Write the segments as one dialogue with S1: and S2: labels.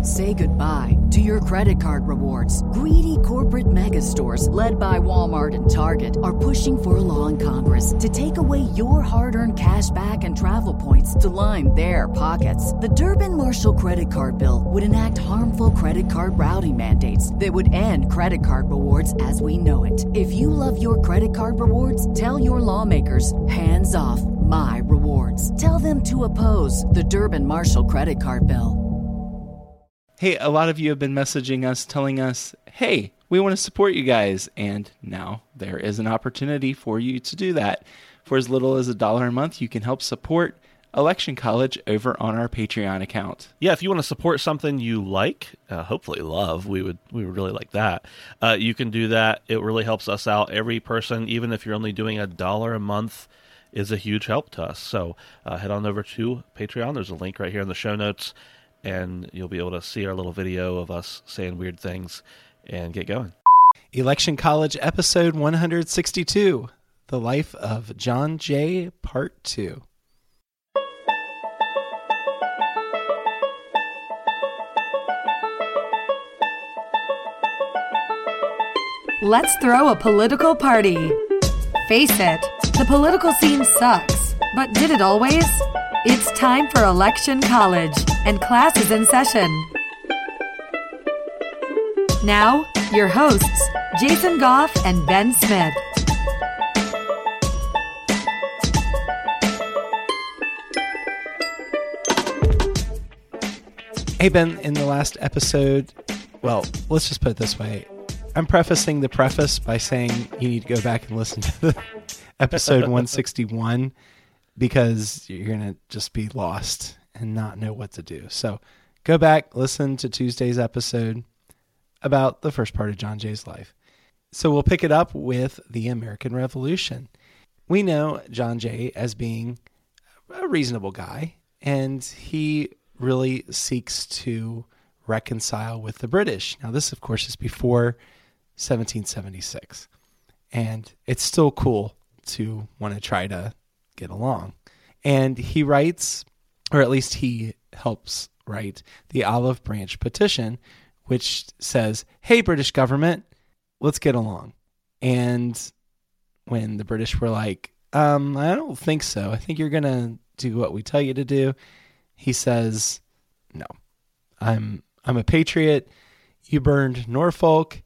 S1: Say goodbye to your credit card rewards. Greedy corporate mega stores, led by Walmart and Target, are pushing for a law in Congress to take away your hard-earned cash back and travel points to line their pockets. The Durbin-Marshall credit card bill would enact harmful credit card routing mandates that would end credit card rewards as we know it. If you love your credit card rewards, tell your lawmakers, hands off my rewards. Tell them to oppose the Durbin-Marshall credit card bill.
S2: Hey, a lot of you have been messaging us telling us, hey, we want to support you guys. And now there is an opportunity for you to do that. For as little as $1 a month, you can help support Election College over on our Patreon account.
S3: Yeah, if you want to support something you like, hopefully love, we would really like that. You can do that. It really helps us out. Every person, even if you're only doing $1 a month, is a huge help to us. So head on over to Patreon. There's a link right here in the show notes, and you'll be able to see our little video of us saying weird things and get going.
S2: Election College episode 162, The Life of John Jay, Part 2.
S4: Let's throw a political party. Face it, the political scene sucks, but did it always? It's time for Election College, and class is in session. Now, your hosts, Jason Goff and Ben Smith.
S2: Hey, Ben, in the last episode, well, let's just put it this way. I'm prefacing the preface by saying you need to go back and listen to the episode 161 because you're going to just be lost and not know what to do. So go back, listen to Tuesday's episode about the first part of John Jay's life. So we'll pick it up with the American Revolution. We know John Jay as being a reasonable guy, and he really seeks to reconcile with the British. Now, this, of course, is before 1776, and it's still cool to want to try to get along. And he writes, or at least he helps write, the Olive Branch Petition, which says, hey, British government, let's get along. And when the British were like, I don't think so. I think you're going to do what we tell you to do. He says, no, I'm a patriot. You burned Norfolk,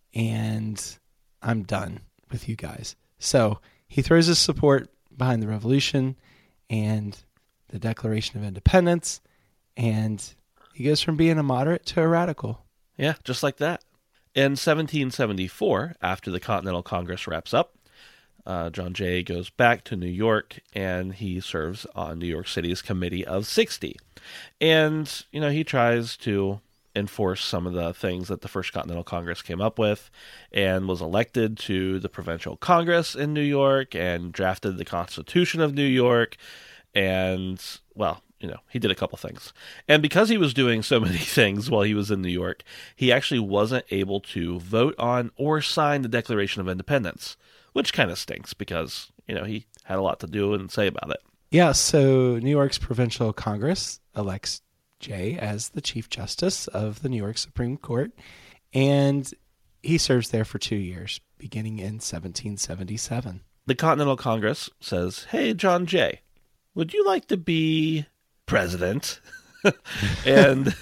S2: and I'm done with you guys. So he throws his support behind the revolution and the Declaration of Independence, and he goes from being a moderate to a radical.
S3: Yeah, just like that. In 1774, after the Continental Congress wraps up, John Jay goes back to New York, and he serves on New York City's Committee of 60. And, he tries to enforce some of the things that the First Continental Congress came up with, and was elected to the Provincial Congress in New York, and drafted the Constitution of New York, and, well, he did a couple things. And because he was doing so many things while he was in New York, he actually wasn't able to vote on or sign the Declaration of Independence, which kind of stinks because, he had a lot to do and say about it.
S2: Yeah, so New York's Provincial Congress elects Jay as the Chief Justice of the New York Supreme Court, and he serves there for 2 years, beginning in 1777.
S3: The Continental Congress says, hey, John Jay, would you like to be president? And,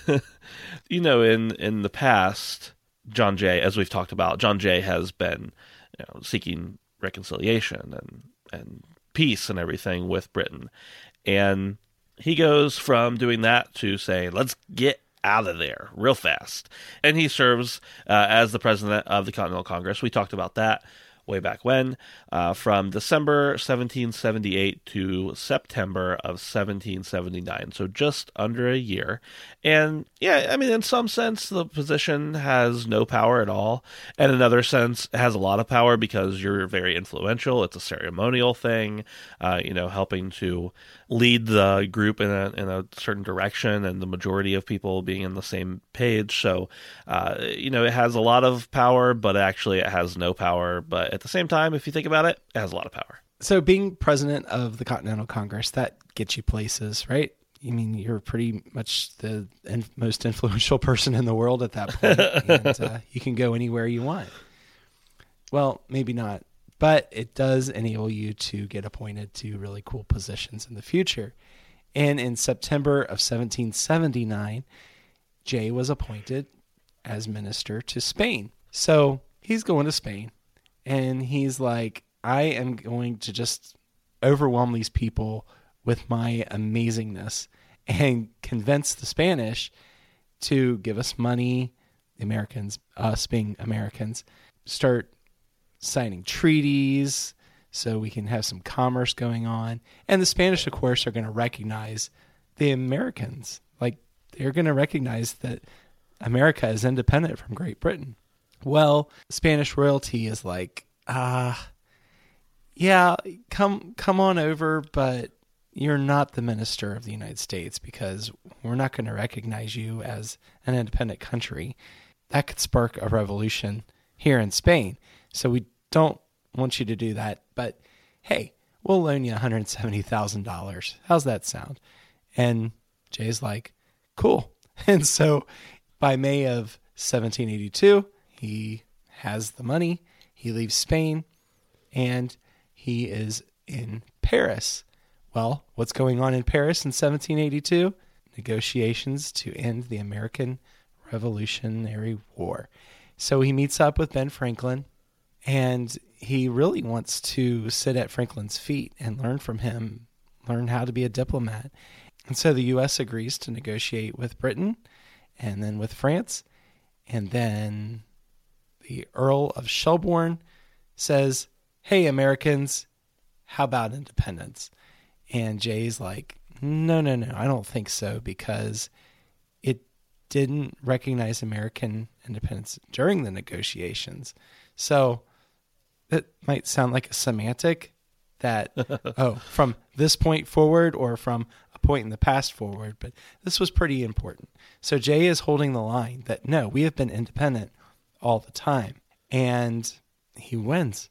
S3: in the past, John Jay, as we've talked about, John Jay has been seeking reconciliation and peace and everything with Britain. And he goes from doing that to saying, let's get out of there real fast. And he serves as the president of the Continental Congress. We talked about that way back when, from December 1778 to September of 1779. So just under a year. And yeah, in some sense, the position has no power at all. And in another sense, it has a lot of power because you're very influential. It's a ceremonial thing, helping to lead the group in a certain direction, and the majority of people being in the same page. So, it has a lot of power, but actually it has no power. But at the same time, if you think about it, it has a lot of power.
S2: So being president of the Continental Congress, that gets you places, right? I mean, you're pretty much the most influential person in the world at that point, and you can go anywhere you want. Well, maybe not, but it does enable you to get appointed to really cool positions in the future. And in September of 1779, Jay was appointed as minister to Spain. So he's going to Spain, and he's like, I am going to just overwhelm these people with my amazingness and convince the Spanish to give us money, the Americans, us being Americans, start signing treaties so we can have some commerce going on. And the Spanish, of course, are going to recognize the Americans. Like, they're going to recognize that America is independent from Great Britain. Well, Spanish royalty is like, yeah, come on over, but you're not the minister of the United States because we're not going to recognize you as an independent country. That could spark a revolution here in Spain. So we don't want you to do that. But hey, we'll loan you $170,000. How's that sound? And Jay's like, cool. And so by May of 1782, he has the money. He leaves Spain, and he is in Paris. Well, what's going on in Paris in 1782? Negotiations to end the American Revolutionary War. So he meets up with Ben Franklin, and he really wants to sit at Franklin's feet and learn from him, learn how to be a diplomat. And so the U.S. agrees to negotiate with Britain and then with France. And then the Earl of Shelburne says, hey, Americans, how about independence? And Jay's like, no, I don't think so, because it didn't recognize American independence during the negotiations. So that might sound like a semantic that, from this point forward or from a point in the past forward, but this was pretty important. So Jay is holding the line that, no, we have been independent all the time. And he wins.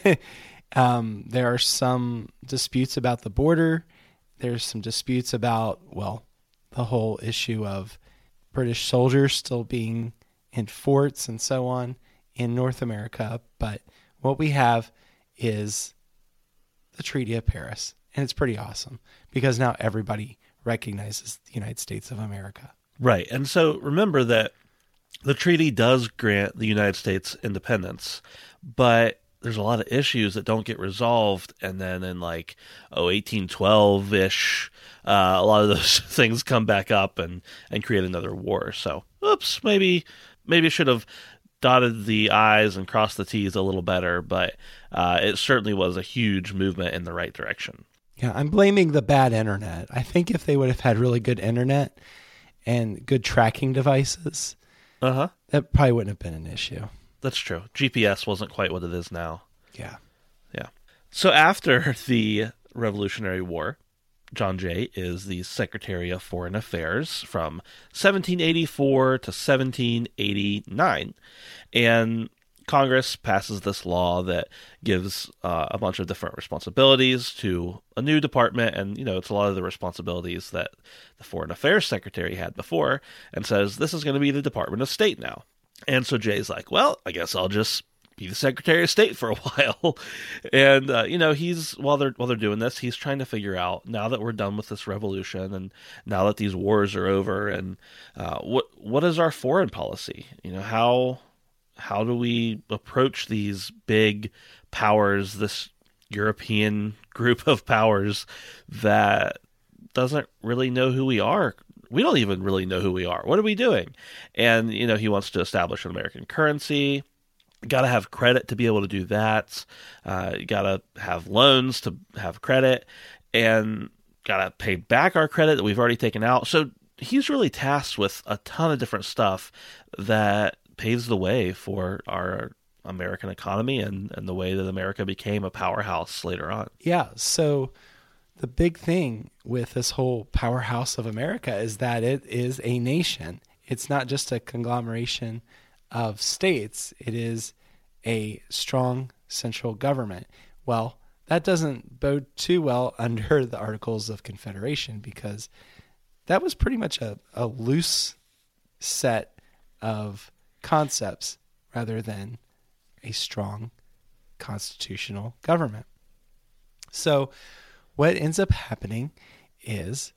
S2: There are some disputes about the border. There's some disputes about, the whole issue of British soldiers still being in forts and so on in North America. But what we have is the Treaty of Paris. And it's pretty awesome because now everybody recognizes the United States of America.
S3: Right. And so remember that the treaty does grant the United States independence, but there's a lot of issues that don't get resolved. And then in 1812-ish, a lot of those things come back up and create another war. So, maybe I should have dotted the I's and crossed the T's a little better, but it certainly was a huge movement in the right direction.
S2: Yeah, I'm blaming the bad internet. I think if they would have had really good internet and good tracking devices, that probably wouldn't have been an issue.
S3: That's true. GPS wasn't quite what it is now.
S2: Yeah.
S3: So after the Revolutionary War, John Jay is the Secretary of Foreign Affairs from 1784 to 1789. And Congress passes this law that gives a bunch of different responsibilities to a new department. And, it's a lot of the responsibilities that the Foreign Affairs Secretary had before, and says, this is going to be the Department of State now. And so Jay's like, well, I guess I'll just be the Secretary of State for a while. And, he's, while they're doing this, he's trying to figure out, now that we're done with this revolution and now that these wars are over, and what is our foreign policy? How do we approach these big powers, this European group of powers that doesn't really know who we are? We don't even really know who we are. What are we doing? And, he wants to establish an American currency. Got to have credit to be able to do that. You got to have loans to have credit, and got to pay back our credit that we've already taken out. So he's really tasked with a ton of different stuff that paves the way for our American economy and the way that America became a powerhouse later on.
S2: Yeah. So the big thing with this whole powerhouse of America is that it is a nation. It's not just a conglomeration of states. It is a strong central government. Well, that doesn't bode too well under the Articles of Confederation, because that was pretty much a loose set of concepts rather than a strong constitutional government. So what ends up happening is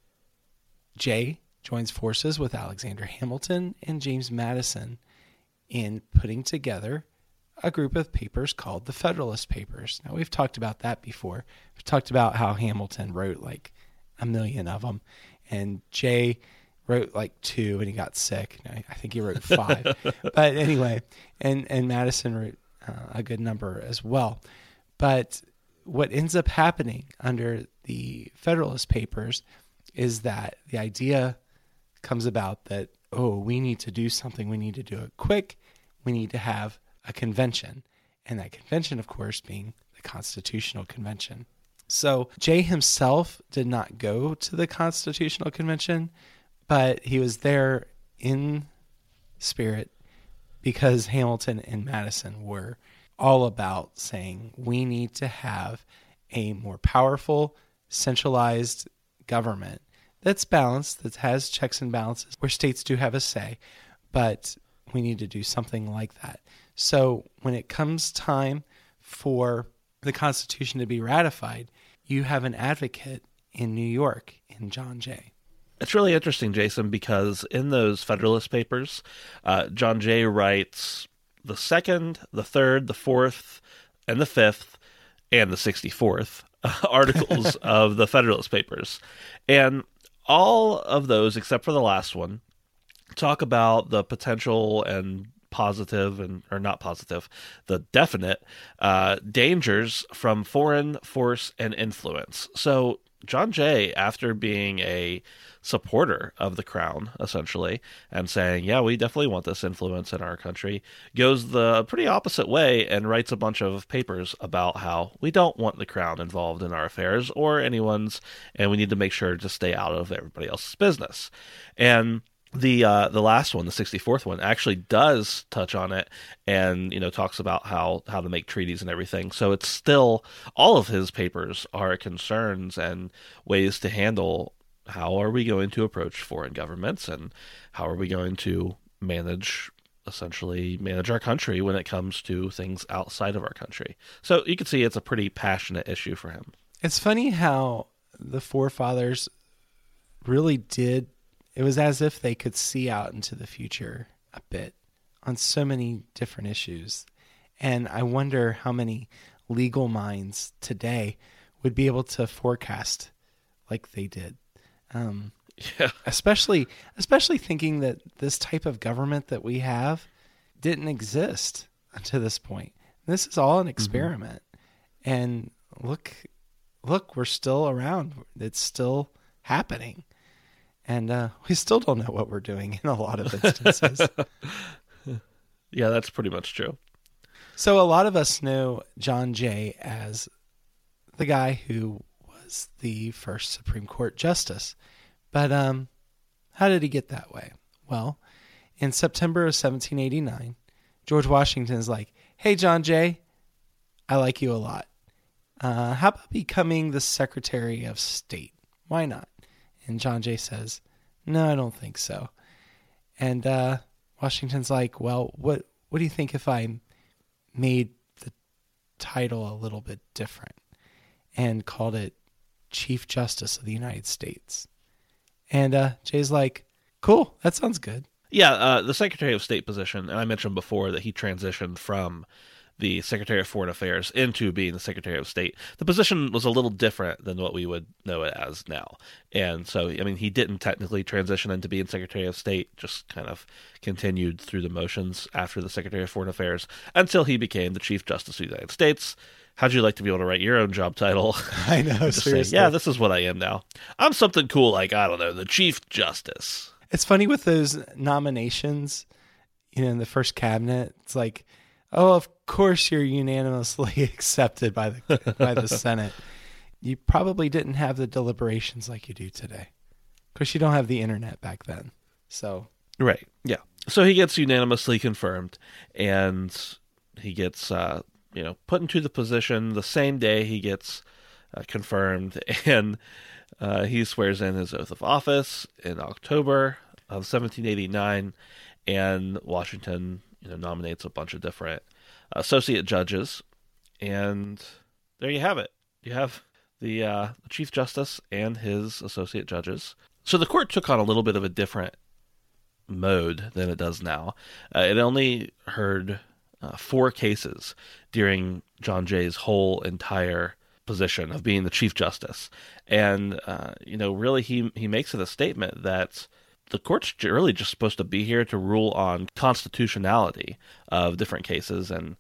S2: Jay joins forces with Alexander Hamilton and James Madison in putting together a group of papers called the Federalist Papers. Now, we've talked about that before. We've talked about how Hamilton wrote like 1 million of them, and Jay wrote like 2 and he got sick. No, I think he wrote 5. But anyway, and Madison wrote a good number as well. But what ends up happening under the Federalist Papers is that the idea comes about that, we need to do something. We need to do it quick. We need to have a convention. And that convention, of course, being the Constitutional Convention. So Jay himself did not go to the Constitutional Convention, but he was there in spirit because Hamilton and Madison were all about saying we need to have a more powerful, centralized government that's balanced, that has checks and balances, where states do have a say, but we need to do something like that. So when it comes time for the Constitution to be ratified, you have an advocate in New York, in John Jay.
S3: It's really interesting, Jason, because in those Federalist Papers, John Jay writes the 2nd, the 3rd, the 4th, and the 5th, and the 64th articles of the Federalist Papers. And all of those, except for the last one, talk about the potential and positive, or not positive, the definite dangers from foreign force and influence. So John Jay, after being a supporter of the crown, essentially, and saying, yeah, we definitely want this influence in our country, goes the pretty opposite way and writes a bunch of papers about how we don't want the crown involved in our affairs or anyone's, and we need to make sure to stay out of everybody else's business. And the last one, the 64th one, actually does touch on it and, talks about how to make treaties and everything. So it's still, all of his papers are concerns and ways to handle how are we going to approach foreign governments and how are we going to manage our country when it comes to things outside of our country. So you can see it's a pretty passionate issue for him.
S2: It's funny how the forefathers really did. It was as if they could see out into the future a bit on so many different issues. And I wonder how many legal minds today would be able to forecast like they did.
S3: Yeah.
S2: Especially thinking that this type of government that we have didn't exist until this point. This is all an experiment. Mm-hmm. And look, we're still around. It's still happening. And we still don't know what we're doing in a lot of instances.
S3: Yeah, that's pretty much true.
S2: So a lot of us know John Jay as the guy who was the first Supreme Court justice. But how did he get that way? Well, in September of 1789, George Washington is like, hey, John Jay, I like you a lot. How about becoming the Secretary of State? Why not? And John Jay says, no, I don't think so. And Washington's like, well, what do you think if I made the title a little bit different and called it Chief Justice of the United States? And Jay's like, cool, that sounds good.
S3: Yeah, the Secretary of State position, and I mentioned before that he transitioned from the Secretary of Foreign Affairs into being the Secretary of State. The position was a little different than what we would know it as now. And so, I mean, he didn't technically transition into being Secretary of State, just kind of continued through the motions after the Secretary of Foreign Affairs until he became the Chief Justice of the United States. How'd you like to be able to write your own job title?
S2: I know,
S3: just
S2: seriously.
S3: say, yeah, this is what I am now. I'm something cool like, I don't know, the Chief Justice.
S2: It's funny with those nominations, in the first cabinet, it's like, oh, of course you're unanimously accepted by the Senate. You probably didn't have the deliberations like you do today. Of course, you don't have the internet back then. So
S3: right, yeah. So he gets unanimously confirmed, and he gets put into the position the same day he gets confirmed, and he swears in his oath of office in October of 1789, and Washington, nominates a bunch of different associate judges, and there you have it. You have the Chief Justice and his associate judges. So the court took on a little bit of a different mode than it does now. It only heard 4 cases during John Jay's whole entire position of being the Chief Justice. And, really he makes it a statement that the court's really just supposed to be here to rule on constitutionality of different cases. And,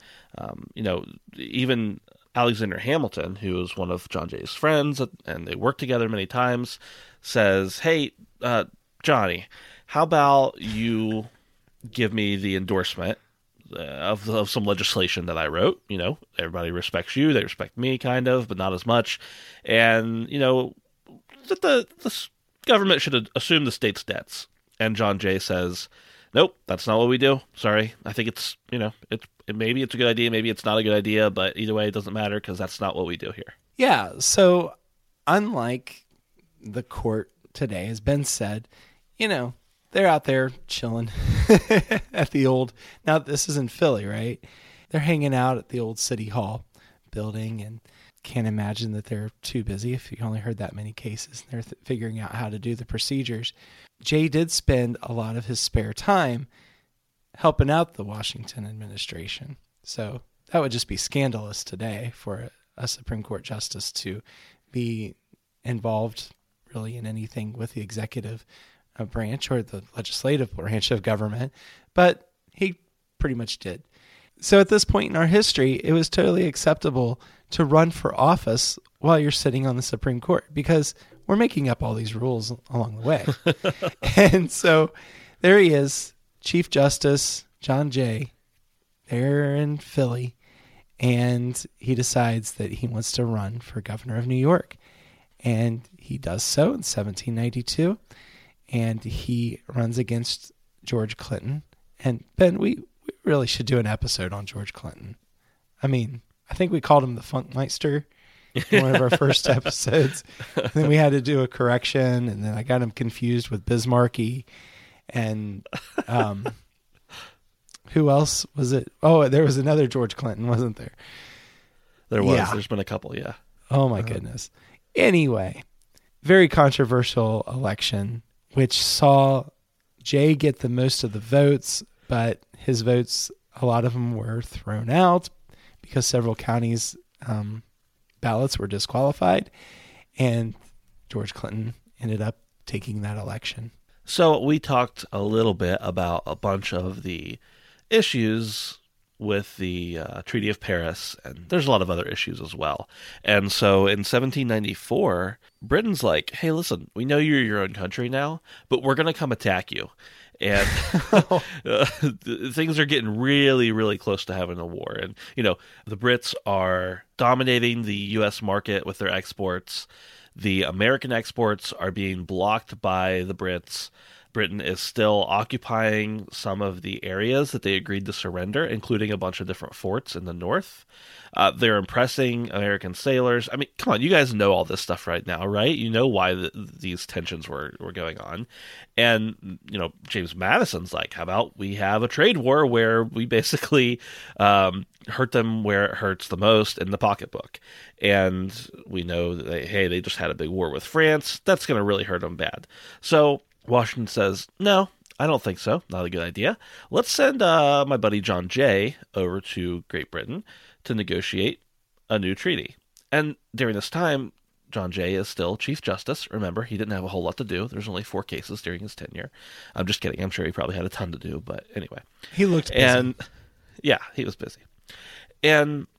S3: even Alexander Hamilton, who was one of John Jay's friends, and they worked together many times, says, hey, Johnny, how about you give me the endorsement of some legislation that I wrote? Everybody respects you, they respect me, kind of, but not as much. And, that the government should assume the state's debts. And John Jay says, nope, that's not what we do. Sorry. I think it's, maybe it's a good idea, maybe it's not a good idea, but either way, it doesn't matter because that's not what we do here.
S2: Yeah. So unlike the court today, as Ben said, they're out there chilling at the old, now this is in Philly, right? They're hanging out at the old City Hall building, and can't imagine that they're too busy if you only heard that many cases. They're figuring out how to do the procedures. Jay did spend a lot of his spare time helping out the Washington administration. So that would just be scandalous today for a Supreme Court justice to be involved really in anything with the executive branch or the legislative branch of government, but he pretty much did. So at this point in our history, it was totally acceptable to run for office while you're sitting on the Supreme Court, because we're making up all these rules along the way. And so there he is, Chief Justice John Jay, there in Philly, and he decides that he wants to run for governor of New York. And he does so in 1792, and he runs against George Clinton. And Ben, we really should do an episode on George Clinton. I mean, I think we called him the Funkmeister in one of our first episodes. And then we had to do a correction, and then I got him confused with Bismarcky. And who else was it? Oh, there was another George Clinton, wasn't there?
S3: There was.
S2: Yeah.
S3: There's been a couple, yeah.
S2: Oh, my goodness. Anyway, very controversial election, which saw Jay get the most of the votes, but his votes, a lot of them were thrown out because several counties' ballots were disqualified, and George Clinton ended up taking that election.
S3: So we talked a little bit about a bunch of the issues with the Treaty of Paris, and there's a lot of other issues as well. And so in 1794, Britain's like, hey, listen, we know you're your own country now, but we're going to come attack you. And things are getting really, really close to having a war. And, the Brits are dominating the U.S. market with their exports. The American exports are being blocked by the Brits. Britain is still occupying some of the areas that they agreed to surrender, including a bunch of different forts in the north. They're impressing American sailors. I mean, come on, you guys know all this stuff right now, right? You know why these tensions were going on. And, James Madison's like, how about we have a trade war where we basically hurt them where it hurts the most, in the pocketbook. And we know that, they just had a big war with France. That's going to really hurt them bad. So Washington says, no, I don't think so. Not a good idea. Let's send my buddy John Jay over to Great Britain to negotiate a new treaty. And during this time, John Jay is still Chief Justice. Remember, he didn't have a whole lot to do. There's only 4 cases during his tenure. I'm just kidding. I'm sure he probably had a ton to do, but anyway.
S2: He looked busy.
S3: And yeah, he was busy. And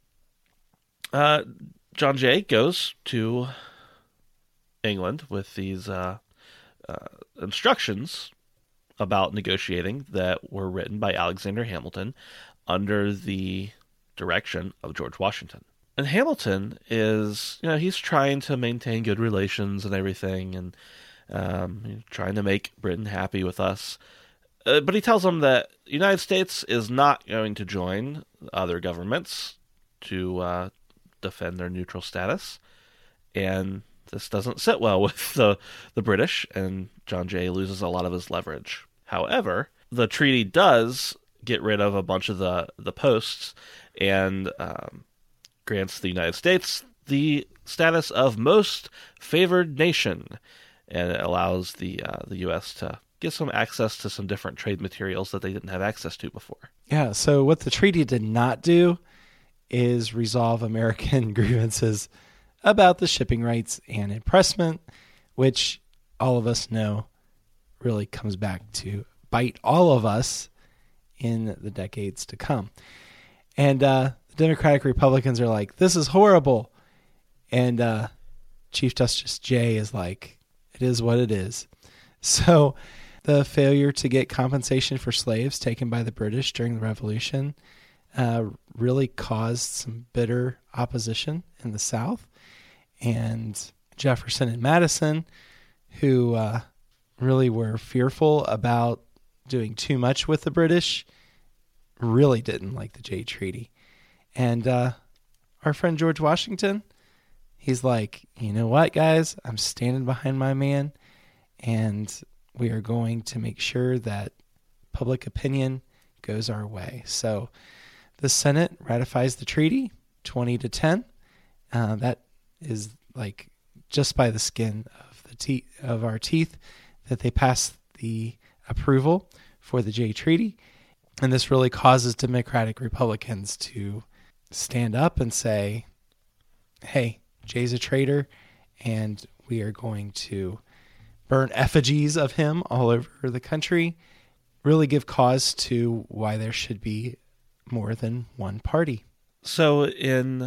S3: John Jay goes to England with these instructions about negotiating that were written by Alexander Hamilton under the direction of George Washington. And Hamilton is, he's trying to maintain good relations and everything, and trying to make Britain happy with us. But he tells them that the United States is not going to join other governments to defend their neutral status. and this doesn't sit well with the British, and John Jay loses a lot of his leverage. However, the treaty does get rid of a bunch of the posts and grants the United States the status of most favored nation, and it allows the U.S. to get some access to some different trade materials that they didn't have access to before.
S2: Yeah, so what the treaty did not do is resolve American grievances about the shipping rights and impressment, which all of us know really comes back to bite all of us in the decades to come. And the Democratic Republicans are like, this is horrible. And Chief Justice Jay is like, it is what it is. So the failure to get compensation for slaves taken by the British during the Revolution really caused some bitter opposition in the South. And Jefferson and Madison, who really were fearful about doing too much with the British, really didn't like the Jay Treaty. And our friend George Washington, he's like, you know what, guys? I'm standing behind my man, and we are going to make sure that public opinion goes our way. So the Senate ratifies the treaty 20-10. That is like just by the skin of our teeth that they passed the approval for the Jay Treaty. And this really causes Democratic Republicans to stand up and say, hey, Jay's a traitor, and we are going to burn effigies of him all over the country, really give cause to why there should be more than one party.
S3: So in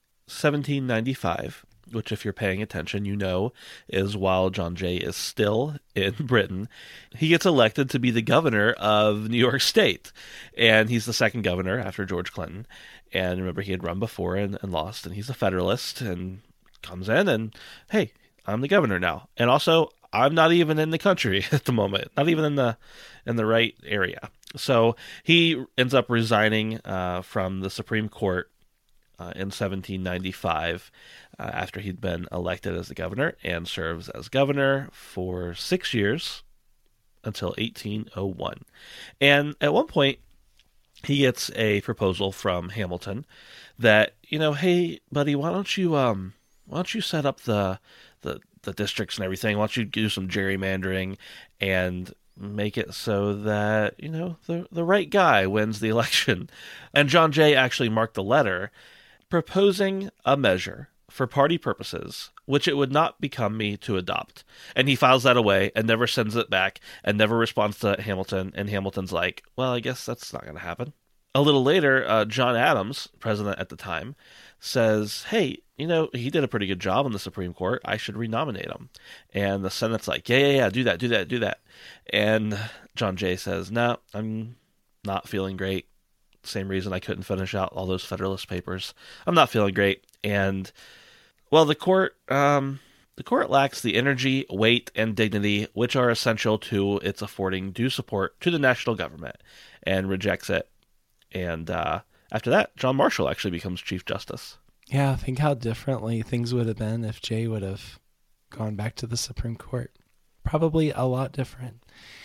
S3: 1795, which if you're paying attention, you know, is while John Jay is still in Britain, he gets elected to be the governor of New York State. And he's the second governor after George Clinton. And remember, he had run before and lost, and he's a Federalist and comes in and, hey, I'm the governor now. And also, I'm not even in the country at the moment, not even in the right area. So he ends up resigning from the Supreme Court in 1795 after he'd been elected as the governor, and serves as governor for 6 years until 1801. And at one point, he gets a proposal from Hamilton that, you know, hey, buddy, why don't you set up the districts and everything? Why don't you do some gerrymandering and make it so that, you know, the right guy wins the election? And John Jay actually marked the letter proposing a measure for party purposes, which it would not become me to adopt. And he files that away and never sends it back and never responds to Hamilton. And Hamilton's like, well, I guess that's not going to happen. A little later, John Adams, president at the time, says, hey, you know, he did a pretty good job on the Supreme Court. I should renominate him. And the Senate's like, yeah, do that. And John Jay says, no, I'm not feeling great. Same reason I couldn't finish out all those Federalist Papers. I'm not feeling great. And, well, the court lacks the energy, weight, and dignity which are essential to its affording due support to the national government, and rejects it. And after that, John Marshall actually becomes Chief Justice.
S2: Yeah, think how differently things would have been if Jay would have gone back to the Supreme Court. Probably a lot different.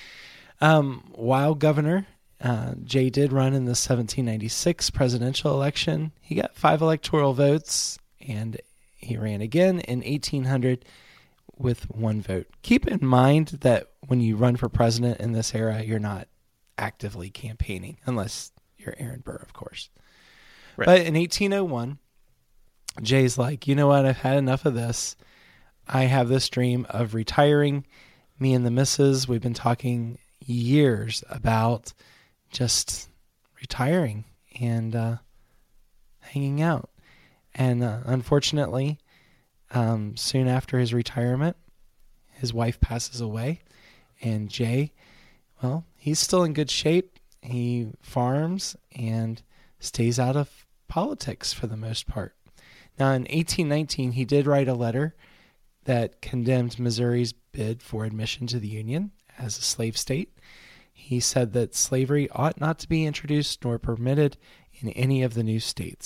S2: While governor, Jay did run in the 1796 presidential election. He got 5 electoral votes, and he ran again in 1800 with 1 vote. Keep in mind that when you run for president in this era, you're not actively campaigning, unless you're Aaron Burr, of course. Right. But in 1801, Jay's like, you know what? I've had enough of this. I have this dream of retiring. Me and the missus, we've been talking years about just retiring and hanging out. And unfortunately, soon after his retirement, his wife passes away. And Jay, well, he's still in good shape. He farms and stays out of politics for the most part. Now, in 1819, he did write a letter that condemned Missouri's bid for admission to the Union as a slave state. He said that slavery ought not to be introduced nor permitted in any of the new states.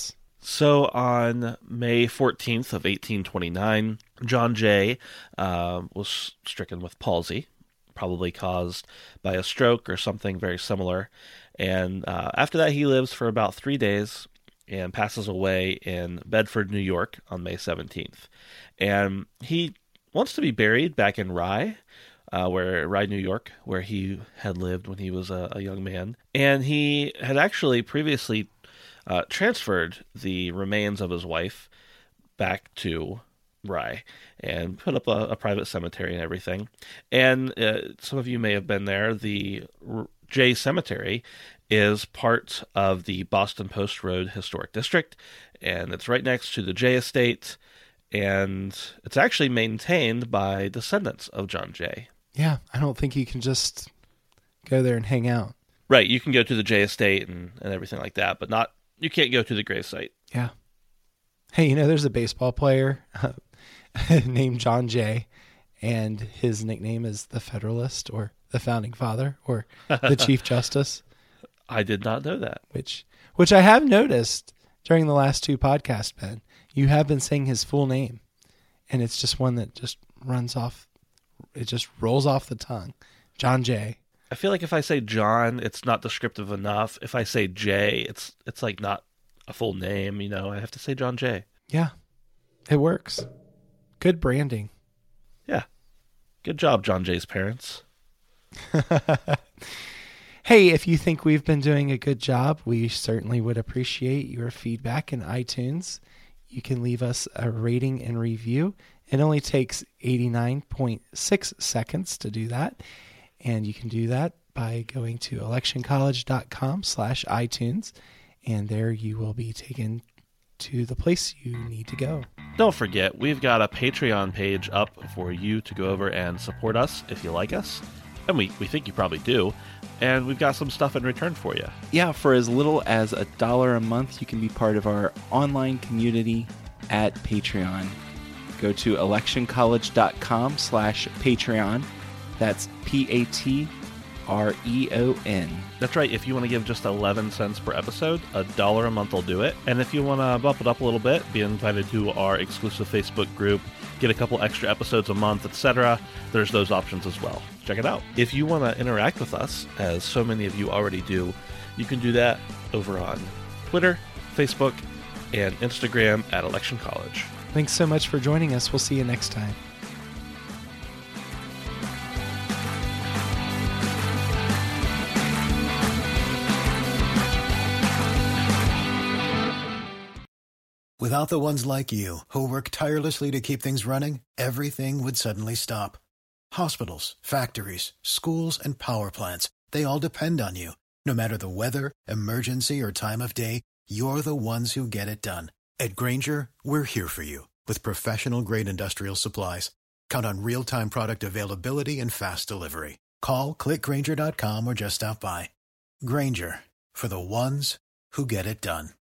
S3: So on May 14th of 1829, John Jay was stricken with palsy, probably caused by a stroke or something very similar. And after that, he lives for about 3 days and passes away in Bedford, New York on May 17th. And he wants to be buried back in Rye, New York, where he had lived when he was a young man. And he had actually previously transferred the remains of his wife back to Rye and put up a private cemetery and everything. And some of you may have been there. The Jay Cemetery is part of the Boston Post Road Historic District, and it's right next to the Jay Estate, and it's actually maintained by descendants of John Jay.
S2: Yeah, I don't think you can just go there and hang out.
S3: Right, you can go to the Jay Estate and everything like that, but you can't go to the gravesite.
S2: Yeah. Hey, there's a baseball player named John Jay, and his nickname is the Federalist, or the Founding Father, or the Chief Justice.
S3: I did not know that.
S2: Which I have noticed during the last 2 podcasts, Ben. You have been saying his full name, and it's just one that just runs off. It just rolls off the tongue. John Jay.
S3: I feel like if I say John, it's not descriptive enough. If I say Jay, it's like not a full name, I have to say John Jay.
S2: Yeah, it works. Good branding.
S3: Yeah. Good job, John Jay's parents.
S2: Hey, if you think we've been doing a good job, we certainly would appreciate your feedback in iTunes. You can leave us a rating and review. It only takes 89.6 seconds to do that. And you can do that by going to electioncollege.com/iTunes. And there you will be taken to the place you need to go.
S3: Don't forget, we've got a Patreon page up for you to go over and support us if you like us. And we think you probably do. And we've got some stuff in return for you.
S5: Yeah, for as little as $1 a month, you can be part of our online community at Patreon. Go to electioncollege.com/Patreon. That's PATREON.
S3: That's right. If you want to give just 11 cents per episode, $1 a month will do it. And if you want to bump it up a little bit, be invited to our exclusive Facebook group, get a couple extra episodes a month, etc., there's those options as well. Check it out. If you want to interact with us, as so many of you already do, you can do that over on Twitter, Facebook, and Instagram at Election College.
S2: Thanks so much for joining us. We'll see you next time.
S6: Without the ones like you, who work tirelessly to keep things running, everything would suddenly stop. Hospitals, factories, schools, and power plants, they all depend on you. No matter the weather, emergency, or time of day, you're the ones who get it done. At Grainger, we're here for you with professional-grade industrial supplies. Count on real-time product availability and fast delivery. Call, click Grainger.com, or just stop by. Grainger, for the ones who get it done.